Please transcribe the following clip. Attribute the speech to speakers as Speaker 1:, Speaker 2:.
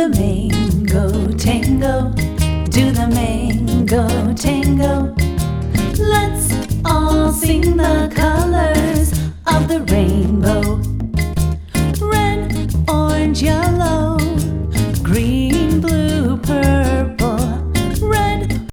Speaker 1: the mango tango, do the mango tango. Let's all sing the colors of the rainbow.